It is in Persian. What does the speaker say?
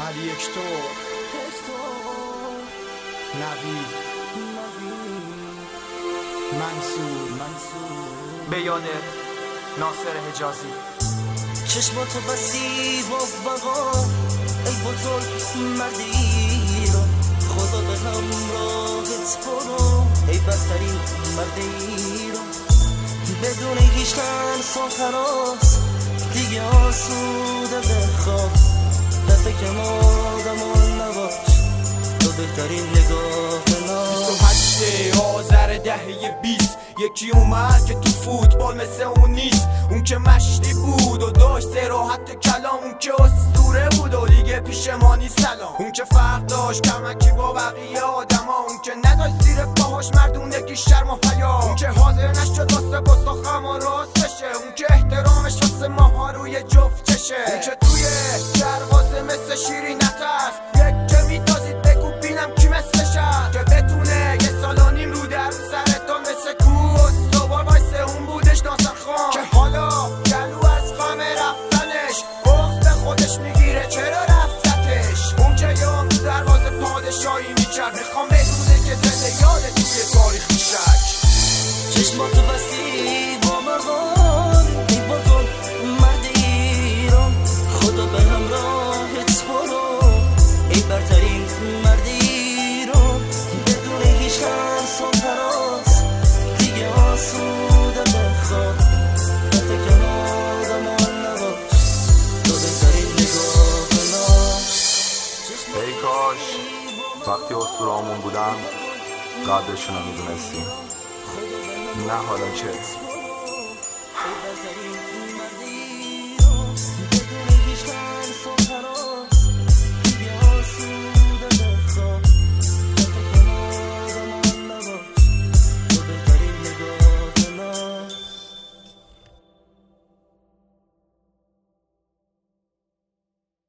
علی اکتور، نوید، منصور، به یاد ناصر حجازی. چشماتو بستی و بقا ای بزرگ مرد ایران، خدا به همراهت برو ای بدترین مرد ایران. بدون هیچ ترس و هراس دیگه آسوده بخواب، در فکر آدمان نباش تو بهترین نگاه ناز. 28 آذر دهه 20 یکی اومد که تو فوتبال مثل اون نیست، اون که مشتی بود و داشت صراحت کلام، اون که اسطوره بود و دیگه پیش ما نیست سلام، اون که فرق داشت کمکی با بقیه آدما، اون که نداشت زیر پاهاش مردونگی شرم و حیا، اون که حاضر نشد واسه گستاخم و راست بشه، اون که احترامش واسه ماها روی جفت چشه، اون که توی دروازه مثل شیری نترس یک که میتازید بگو بینم کی مثلش هست، که بتونه یه سال و نیم رو در سرتون مثل کوس دوبار وایسه اون بودش ناصر خان، که حالا گلو از غم رفتنش بغض به خودش میگیره چرا رفتتش، اون که یا دروازه پادشاهی میکرد میخوام بدونه که زنده یاده توی تاریخ میشک. چشماتو بستی با مقال ای بزرگ مرد ایران، خدا به همراهت برو ای برترین مرد ایران. بدون هیچ ترس و هراس دیگه آسوده بخواب، در فکر آدمان نباش تو بهترین نگاه ناز. ای کاش وقتی اسطوره‌هامون بودن قدرشون رو میدونستیم، نه حالا که